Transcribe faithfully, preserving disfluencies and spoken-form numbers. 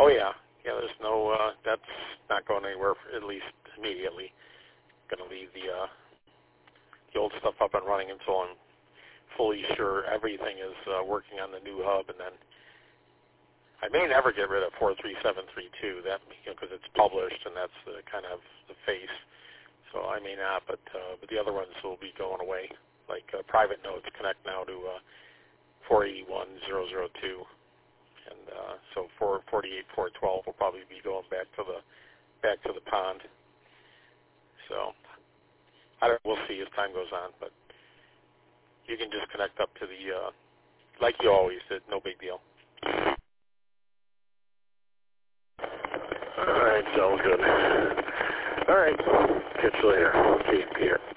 Oh yeah, yeah. There's no. Uh, that's not going anywhere for at least immediately. Going to leave the uh, the old stuff up and running until I'm fully sure everything is uh, working on the new hub, and then I may never get rid of four three seven three two. That because you know, it's published and that's the kind of the face. So I may not, but uh, but the other ones will be going away. Like uh, private nodes connect now to uh, four eighty-one dot zero dot zero dot two, and uh, so four forty-eight dot four twelve will probably be going back to the back to the pond. So I don't. We'll see as time goes on, but you can just connect up to the uh, like you always did. No big deal. All right, sounds good. All right, catch you later. Okay, Peter.